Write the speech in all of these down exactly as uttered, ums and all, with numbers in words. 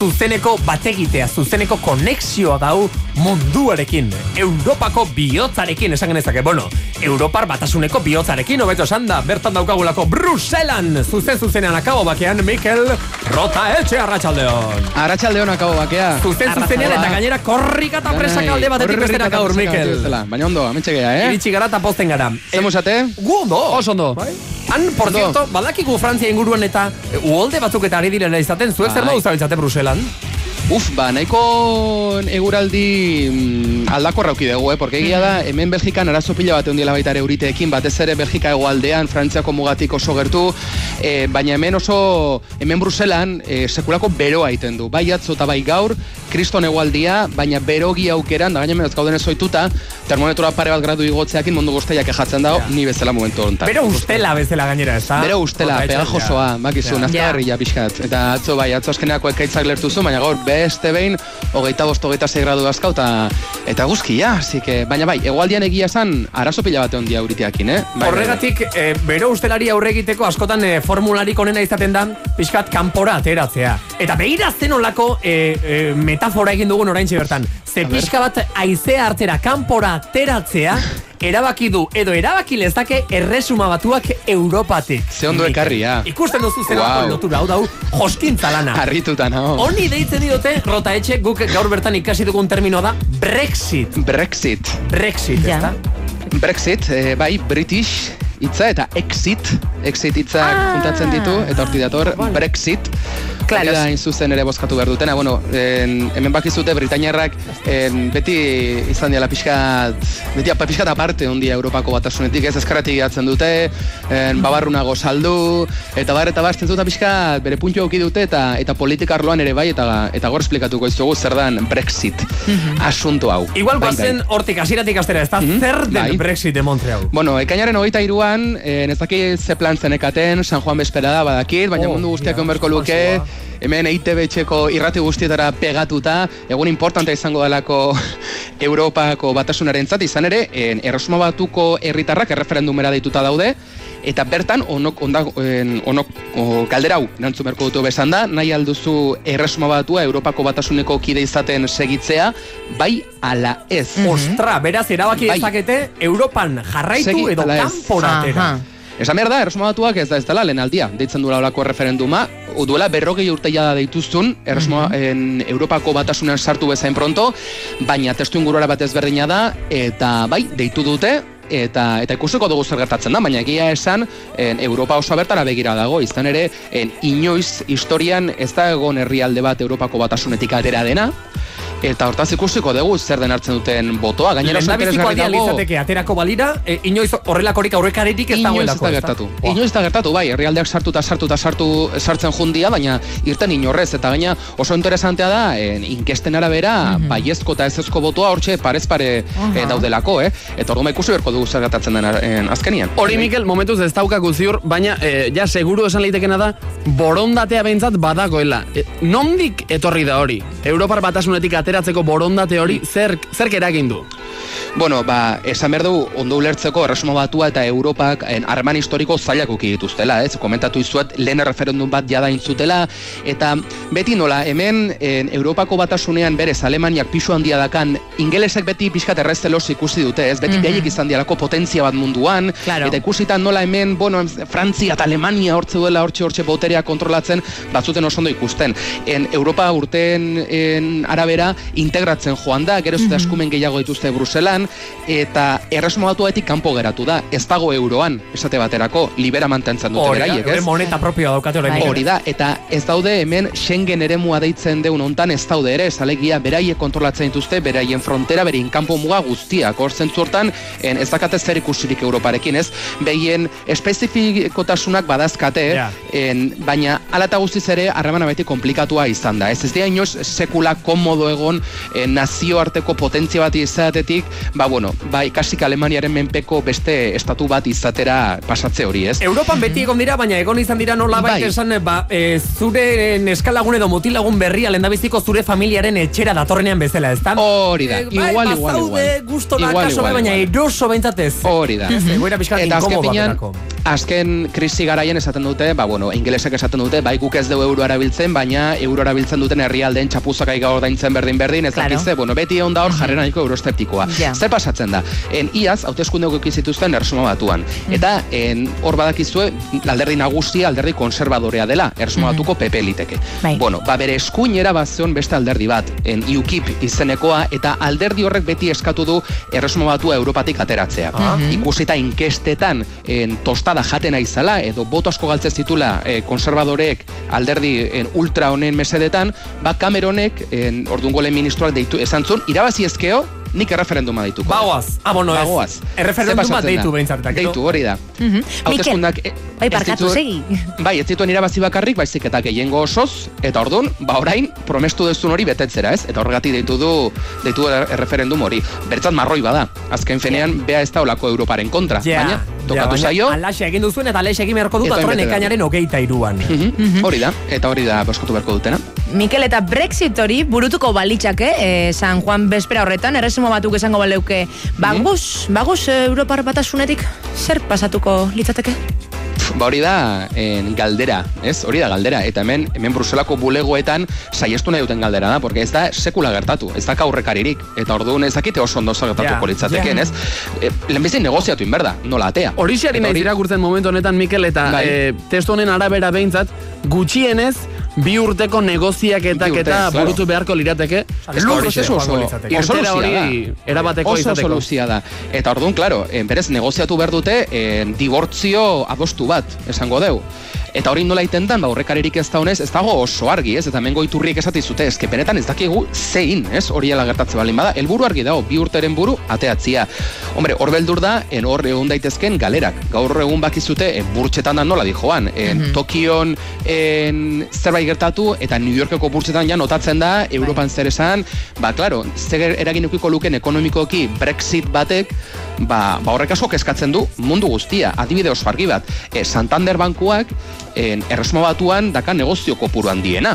zuzeneko bategitea, zuzeneko konexioa dau munduarekin, Europako bihotzarekin, esan genezake, bueno, Europar batasuneko bihotzarekin, hobeto esan da, bertan daukagulako Bruselan, zuzen zuzenean akabo bakean, Mikel Rotaetxe, arratsaldeon. Arratsaldeon akabo bakea. Zuzen zuzenean eta gainera korrika eta presaka alde batetik bestera gaur, Mikel. Baina ondo, ametxegea, eh? Iritsi gara eta pozten gara. Zemuzate? Gu ondo. Oso ondo. Han, por cierto, badakigu Frantzia inguruan eta uholde batzuk eta ari direla izaten, zuek zer modu zabiltzate Bruselan? Uf, ba, nahiko eguraldi mm, aldako rauki dugu, eh? Porque egia da, hemen Belgikan arazo pila bat eundiela baita ere euriteekin, batez ere Belgika hegoaldean, Frantziako mugatik oso gertu, eh, baina hemen oso, hemen Bruselan, eh, sekulako beroa iten du. Bai atzo eta bai gaur, kriston hegoaldia, baina berogi aukeran, da gaina menaz gauden ez oituta, termometroa pare bat gradu igotzeakin mundu guztiak ejatzen dago, ni bezala momentu honetan. Bero ustela bezala gainera, ez da? Bero ustela, pegajosoa, bakizu, nazkagarria pixkat. Eta atzo bai, atzo azkeneako ekaitzak lertuzu, baina gaur beste behin, hogeita bost, hogeita sei gradu azkau, eta, eta guzkia, que, baina bai, egualdian egia esan, arazo pila bat ondia euriteakin, eh? Bai, horregatik, bai, bai. E, bero ustelari aurregiteko askotan e, formularik onena izaten da, pixkat kanpora ateratzea. Eta behira zen olako e, e, metafora egin dugun oraintxe bertan. Ze pixka bat aizea hartera kanpora ateratzea, erabaki du, edo erabaki lezake erresuma batuak Europatik. Ze ondo ekarria. Ikusten duzu zen wow. Lotura, hau dau, joskintza lana. Harrituta, no. Honi deitzen diote, Rotaetxe, guk gaur bertan ikasi dugun terminoa da, Brexit. Brexit. Brexit, ja. Ez da? Brexit, eh, bai, British hitza eta exit, exit hitzak ah, juntatzen ditu, eta horti dator, bueno. Brexit. Claro. Da, zuzen ere bozkatu behar dutena, bueno, en, hemen bakizute Britainiarrak en, beti izan diala pixkat, beti pixkat aparte ondia Europako batasunetik, ez eskarratik gehatzen dute, en, babarrunago saldu, eta bar, eta bar, zentzuta pixkat bere puntu auki dute, eta eta politika arloan ere bai, eta eta gor esplikatuko izugu zer dan Brexit mm-hmm. asunto hau. Igual bazen hortik asiratik astera, ez da mm-hmm. zer den bai. Brexit de Montreal? Bueno, ekainaren hogeita hiruan, ez daki ze plan zenekaten, San Juan bezpera da, badakit, baina oh, mundu guztiak onberko luke, hemen E I T B etxeko irrati guztietara pegatuta, egun importantea izango dalako Europako batasunaren zat, izan ere, erresuma batuko herritarrak erreferendumera deituta daude, eta bertan, onok, ondak, onok, o, galdera hau, nantzun berko dutu bezan da, nahi alduzu erresuma batua Europako batasuneko kide izaten segitzea, bai ala ez. Mm-hmm. Ostra, beraz, erabaki bai. Ezakete, Europan jarraitu Segi, edo kanporatera. Esan behar da, erresuma batuak ez da ez dela lehen aldia, deitzen duela olako referenduma, duela berrogei urteia da deituztun, erresuma mm-hmm. Europako batasunean sartu bezain pronto, baina testu inguruara bat ezberdina da, eta bai, deitu dute, eta eta ikusiko dugu zer gertatzen da, baina egia esan en, Europa oso bertara begira dago, izan ere en, inoiz historian ez da egon herrialde bat Europako batasunetik atera dena, eta hortaz ikusiko dugu zer den hartzen duten botoa, gainera oso interesgarri dago. Izateke aterako balira, e, inoiz horrelakorik aurrekaririk ez dagoelako. Inoiz ez da gertatu. Inoiz ez da gertatu, bai, herrialdeak sartuta sartuta sartu sartzen jundia, baina irten inorrez, eta gaina oso interesantea da, en, inkesten arabera, mm-hmm. baiezko eta ezezko botoa hortxe parez pare uh-huh. e, daudelako, eh? Eta orduan ikusi berko dugu zer gertatzen den en, azkenian. Hori, Mikel, momentuz ez daukaku ziur, baina e, ja seguru esan leitekena da, borondatea behintzat badagoela. E, nondik etorri da hori? Europar batasunetik ateratzeko borondate hori, zer, zerk eragin du? Bueno, ba, esan behar du, ondo ulertzeko erresuma batua eta Europak harreman historiko zailak uki dituztela, ez? Komentatu izuet, lehen referendum bat jada intzutela, eta beti nola, hemen en, Europako batasunean berez Alemaniak pisu handia dakan, ingelesek beti pixkat erreztelos ikusi dute, ez? Beti mm-hmm. behaiek izan dialako potentzia bat munduan, claro. Eta ikusitan nola hemen, bueno, Frantzia eta Alemania hortze duela hortxe hortxe boterea kontrolatzen, batzuten oso ondo ikusten. En Europa urteen en, arabera integratzen joan da, gero mm-hmm. eskumen gehiago dituzte Bruselan, eta erresuma batuetik kanpo geratu da, ez dago euroan, esate baterako, libera mantentzen dute beraiek, ez? Hori, moneta propioa daukate orain. Hori da, eta ez daude hemen Schengen eremua deitzen deun hontan ez daude ere, alegia beraiek kontrolatzen dituzte, beraien frontera, beraien kanpo muga guztiak, hor zentzu hortan, ez dakate zer ikusirik Europarekin, ez? Behien espezifikotasunak badazkate, yeah. en, baina ala eta guztiz ere harremana beti komplikatua izan da, ez? Ez dira inoz sekula komodo egon en, nazioarteko potentzia bat izatetik, ba bueno, ba ikasik Alemaniaren menpeko beste estatu bat izatera pasatze hori, ez? Europan beti egon dira, baina egon izan dira nola bai esan, ba, e, zure neskalagun edo mutilagun berria lehendabiziko zure familiaren etxera datorrenean bezala, ez da? Hori da, e, igual, bai, igual, igual. Gustona, igual, kaso igual, baina eroso behintzatez. Hori da. Mm-hmm. Eta azken finean, azken krisi garaien esaten dute, ba, bueno, ingelesek esaten dute, bai guk ez dugu euro erabiltzen, baina euro erabiltzen duten herrialdeen txapuzak aiga ordaintzen berdin-berdin, ez Claro. dakizte, bueno, beti egon da hor jarrera nahiko eurosteptikoa. Ja. Zer pasatzen da? En, iaz, hauteskundeak eduki zituzten Erresuma Batuan. Eta en, hor badakizue, alderdi nagusia, alderdi konservadorea dela, Erresuma Batuko P P liteke. Bai. Bueno, ba, bere eskuinera bazeon beste alderdi bat, en U K I P izenekoa, eta alderdi horrek beti eskatu du Erresuma Batua Europatik ateratzea. Ikusita inkestetan en, tostada jaten aizala, edo boto asko galtzen zitula eh, konservadorek alderdi en, ultra honen mesedetan, ba Cameronek, en, ordungo lehen ministroak deitu esan zuen, irabazi ezkeo, nik erreferenduma deituko. Bagoaz. Ah, bueno, ez. Bagoaz. Erreferenduma Zer pasatzen deitu da? behintzat. Deitu, hori da. Mikel, Hauteskundak, eh, bai, ez barkatu, ditu- segi. Bai, ez zituen irabazi bakarrik, baizik eta gehiengo osoz, eta orduan, ba orain, promestu duzun hori betetzera, ez? Eta horregatik deitu du, deitu er- erreferendum hori. Bertzat marroi bada. Azken fenean, bea ez da olako Europaren kontra. Ja, Baina, ja, tokatu baina zaio, alaxe egin duzuen eta alaxe egin beharko dut Eta datorren bete behar. ekainaren hogeita iruan. Mhm, hori da, eta hori da boskatu beharko dutena. Mikel, eta Brexit hori burutuko balitzake, eh, San Juan bespera horretan, Erresuma Batuk esango baleuke, baguz, baguz eh, Europar Batasunetik, zer pasatuko litzateke? Ba hori da en, galdera, ez? Hori da galdera. Eta hemen, hemen Bruselako bulegoetan saiestu nahi duten galdera da, porque ez da sekula gertatu, ez da aurrekaririk. Eta orduan ez dakite oso ondo gertatuko Ja, litzateken, ja. ez? E, lehenbizi negoziatu inberda, nola atea. Horixiari Eta naiz hori- irakurtzen momentu honetan, Mikel, eta Bai. e, testu honen arabera behintzat, gutxienez, bi urteko negoziaketak Bi urte, eta claro. burutu beharko lirateke. Ez da prozesu oso, litzateke. oso Irtera hori luzia da. erabateko oso, izateko. Oso luzia da. Eta orduan, claro, en, berez negoziatu behar dute en, dibortzio adostu bat, esango deu. Eta hori nola iten dan, ba, horrekaririk ez da honez, ez dago oso argi, ez? Eta mengo iturriek esatizute, ez, benetan ez dakigu zein, ez? Horiela gertatze balin bada, helburu argi dago, bi urteren buru, ateatzia. Hombre, hor beldur da, en hor egun daitezken galerak. Gaur egun bakizute, en, burtsetan da nola di joan. En, Tokion en, zerbait gertatu, eta New Yorkeko burtsetan ja notatzen da, Europan zer esan, ba, claro, zer eragin ukiko luken ekonomikoki Brexit batek, ba, ba horrek asko kezkatzen du mundu guztia. Adibide oso argi bat, e, Santander bankuak en, Erresuma Batuan daka negozio kopuru handiena.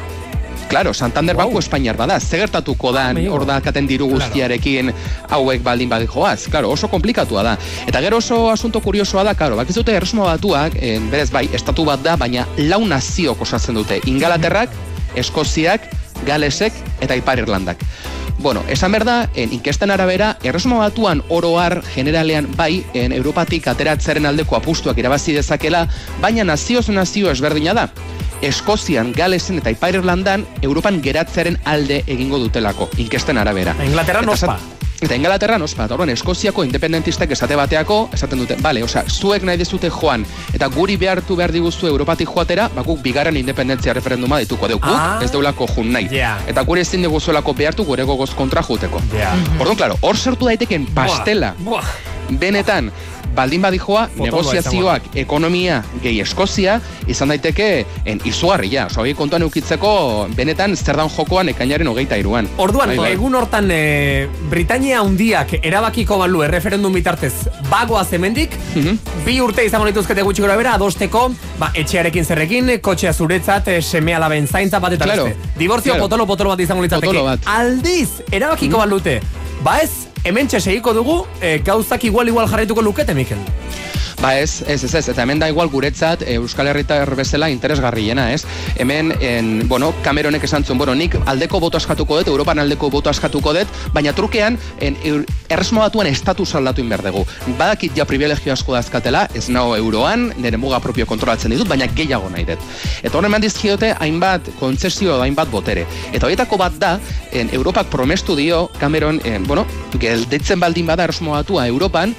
Claro, Santander Banku Espainiar bada, ze gertatuko da amigo. hor dakaten diru guztiarekin hauek baldin badijoaz. Claro, oso komplikatua da. Eta gero oso asunto kuriosoa da, claro, bakizute Erresuma Batuak, en, berez bai, estatu bat da, baina lau naziok osatzen dute. Ingalaterrak, Eskoziak, Galesek eta Ipar Irlandak. Bueno, esan behar da, en, inkesten arabera, Erresuma Batuan oroar generalean bai, en, Europatik ateratzeren aldeko apustuak irabazi dezakela, baina nazioz nazio ezberdina da. Eskozian, Galesen eta Ipar Irlandan Europan geratzearen alde egingo dutelako, inkesten arabera. Inglaterra Eta nospa. esan- Eta Ingalaterra nospa, eta horren Eskoziako independentistek esate bateako, esaten dute, bale, osea, zuek nahi dezute joan, eta guri behartu behar diguzu Europatik joatera, bakuk bigarren independentzia referenduma dituko deukuk, Ah. ez deulako jun nahi. Ja. Eta guri ezin diguzuelako behartu gure gogoz kontra juteko. Ja. Orduan, klaro, hor sortu daiteken pastela, Buah. benetan, baldin badijoa, Fotoa negoziazioak, ekonomia gehi Eskozia, izan daiteke en, izugarria. Osa, hori kontuan eukitzeko, benetan, zer dan jokoan ekainaren hogeita iruan. Orduan, Bai, bai. egun hortan e, Britania handiak erabakiko balu erreferendum bitartez bagoaz hemendik, Mhm. bi urte izango lituzkete gutxi gora bera, adosteko, ba, etxearekin zerrekin, kotxea zuretzat, e, seme alaben zaintza bat eta Claro, beste. Dibortzio claro. potolo potolo bat izango litzateke. Potolo bat. Aldiz, erabakiko balute. Ba ez, hemen segiko dugu, e, gauzak igual igual jarraituko lukete, Mikel. Ba ez, ez, ez, ez, eta hemen da igual guretzat e, Euskal Herritar bezala interesgarriena, ez? Hemen, en, bueno, Cameronek esan zuen, bueno, nik aldeko boto askatuko dut, Europan aldeko boto askatuko dut, baina trukean, en, Erresuma Batuan estatus aldatu inber dugu. Badakit ja privilegio asko dazkatela, ez nao euroan, nire muga propio kontrolatzen ditut, baina gehiago nahi dut. Eta horren mandizkiote, hainbat kontzesio, hainbat botere. Eta horietako bat da, en, Europak promestu dio, Cameron, en, bueno, gelditzen baldin bada Erresuma Batua Europan,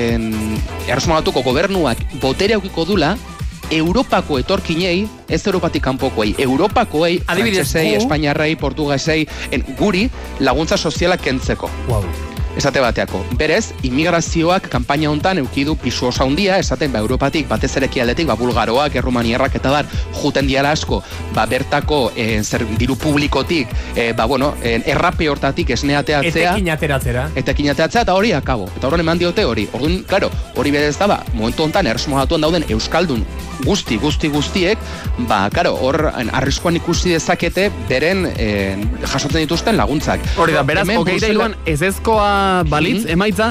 en, Erresuma Batuko gobernuak botere aukiko dula, Europako etorkinei, ez Europatik kanpokoei, Europakoei, Adibidez, frantsesei, gu- espainiarrei, portugesei, en, guri laguntza sozialak kentzeko. Wow. Esate bateako. Berez, immigrazioak kanpaina hontan eukidu pisu oso handia, esaten ba Europatik, batez ere ekialdetik, ba Bulgaroak, Errumaniarrak eta dar, juten diala asko, ba bertako eh, zer, diru publikotik, eh, ba bueno, eh, errape hortatik esneateatzea. Etekin ateratzera. Eta ekinateatzea eta hori akabo. Eta horren eman diote hori. Orduan, claro, hori berez da, ba, momentu hontan Erresuma Batuan dauden euskaldun guzti, guzti, guztiek, ba, claro, hor en, arriskuan ikusi dezakete beren en, jasotzen dituzten laguntzak. Hori da, beraz, Hemen hogeita Brusela- iruan ezezkoa balitz, Mhm. emaitza,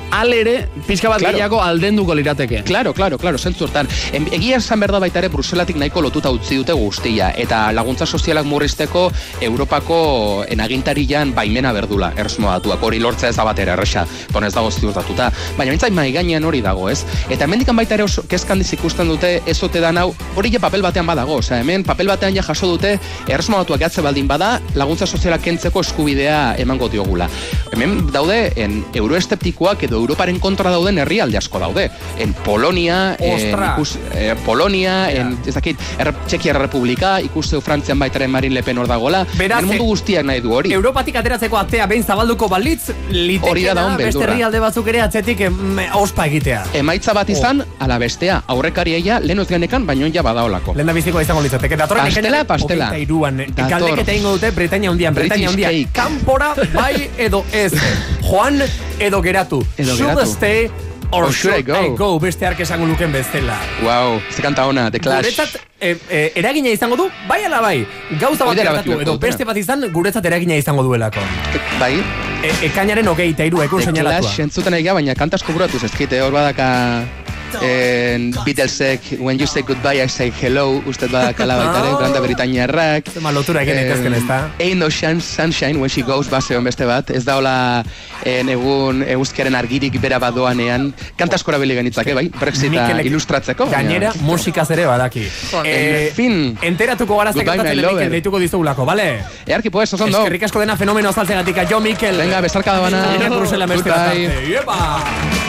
alere, pixka bat Claro. gehiago aldenduko lirateke. Claro, claro, claro, zentzu hortan. Em, Egia esan behar da baita ere Bruselatik nahiko lotuta utzi dute guztia, eta laguntza sozialak murrizteko Europako enagintarian baimena berdula, erresuma batuak, hori lortzea ez da batera erresa, ponez dago ziurtatuta. Baina bintzai mai gainean hori dago, ez? Eta hemendikan baita ere oso kezkandiz ikusten dute ez ote dan hau, hori ja papel batean badago, osea, hemen papel batean ja jaso dute erresuma batuak gatze baldin bada, laguntza sozialak kentzeko eskubidea emango diogula. Hemen daude, en euroesteptikoak edo Europaren kontra dauden herrialde asko daude. En Polonia, en, Ostras. ikus, eh, Polonia, en, ez dakit, er, Txekia Republika, ikusteu Frantzian baitaren Marine Le Pen hor dagoela, Beraz, en mundu guztiak nahi du hori. Europatik ateratzeko atea behin zabalduko balitz, Hori da litekena daun beste beldurra. herrialde batzuk ere atzetik em, ospa egitea. Emaitza bat izan, ala bestea, aurrekariaia lehen genekan, baino ja badaolako. Lehen da bizikoa izango litzateke. Datorren Pastela, ekainaren pastela. hogeita hiruan, Dator. galdeketa ingo dute Britainia hundian, Britainia British hundian. cake. Kanpora, bai edo ez. Joan edo geratu. Edo Should geratu. stay or, Or should I go? I go? Beste ark esango luken bezala. Wow, ze kanta ona, The Clash. Guretzat e, e, eragina izango du, bai ala bai. Gauza bat Hori dela gertatu baki edo dutena. beste bat izan guretzat eragina izango duelako. Bai, E, ekainaren hogeita hiru egun The seinalatua. Clash entzuten egia, baina kantasko buratuz ezkite, hor badaka en Beatlesek, When You Say Goodbye I Say Hello, usted badakala baitare, Granda Britainiarrak. Zema lotura egin daitezken, ezta? Ain't no shine, sunshine when she goes, base hon beste bat, ez da hola en, egun eguzkiaren argirik bera badoanean, kantasko erabili genitzake, bai, Brexita Mikelek ilustratzeko. baina- Gainera, musikaz ere badaki. En fin. Enteratuko gara Goodbye, zekertatzen my Mikel lover. deituko dizugulako, bale? Earki, pues, oso ondo. Eskerrik asko dena fenomeno azaltzegatik, jo Mikel. Venga, besarkada bana. Irene Brusela mestea Goodbye. arte. Iepa!